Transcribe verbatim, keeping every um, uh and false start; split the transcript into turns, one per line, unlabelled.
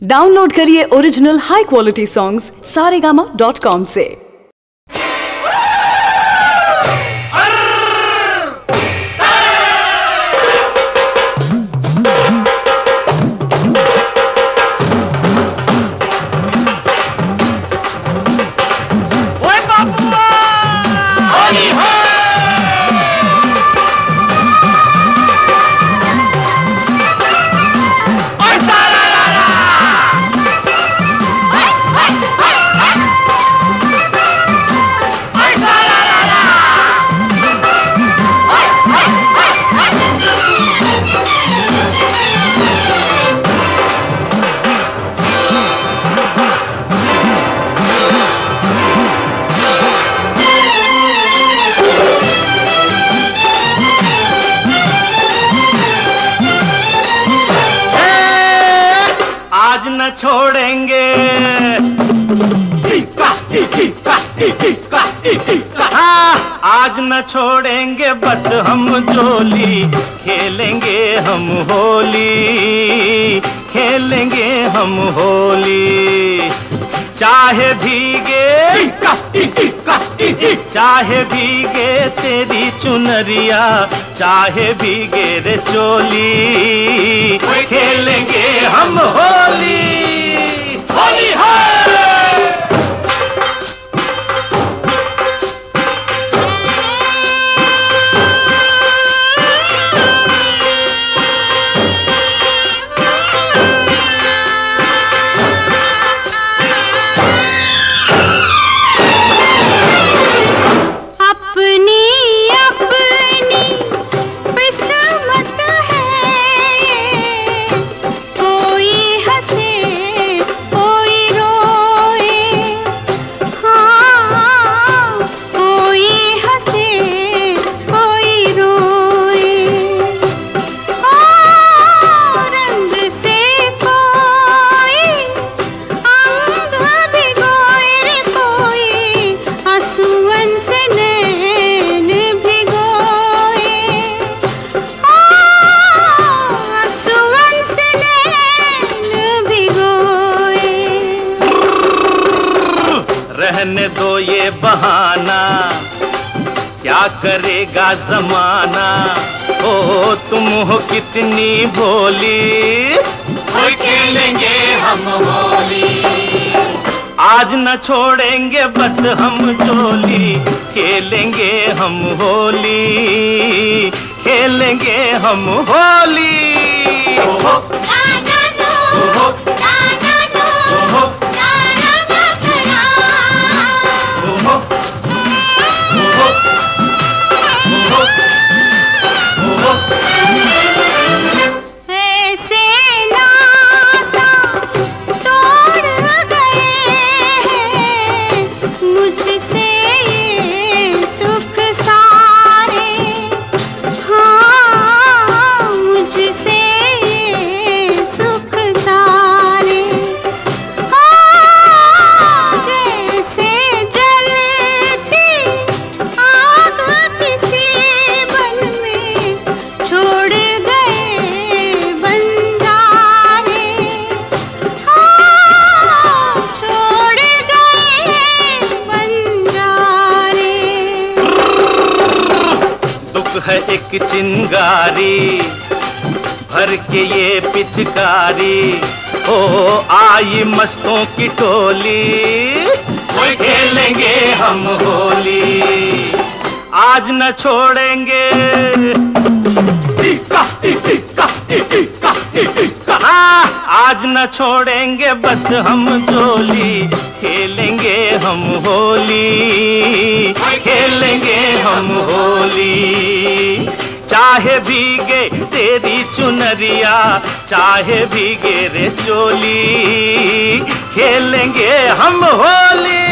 Download करिए original high quality songs Saregama dot com से।
आज न छोड़ेंगे, हाँ आज न छोड़ेंगे बस हम जोली, खेलेंगे हम होली, खेलेंगे हम होली। चाहे भीगे चाहे भीगे तेरी चुनरिया, चाहे भीगे रे चोली, खेलेंगे हम होली, होली है। रहने दो ये बहाना, क्या करेगा जमाना, ओ तुम हो कितनी भोली, खेलेंगे हम होली। आज न छोड़ेंगे बस हम जोली, खेलेंगे हम होली, खेलेंगे हम होली। ओहो, ओहो, है एक चिंगारी भर के ये पिचकारी, ओ आई मस्तों की टोली, खेलेंगे हम होली। आज न छोड़ेंगे, हाँ आज न छोड़ेंगे बस हम जोली, खेलेंगे हम होली, खेलेंगे हम होली। चाहे भीगे तेरी चुनरिया, चाहे भीगे रे चोली, खेलेंगे हम होली।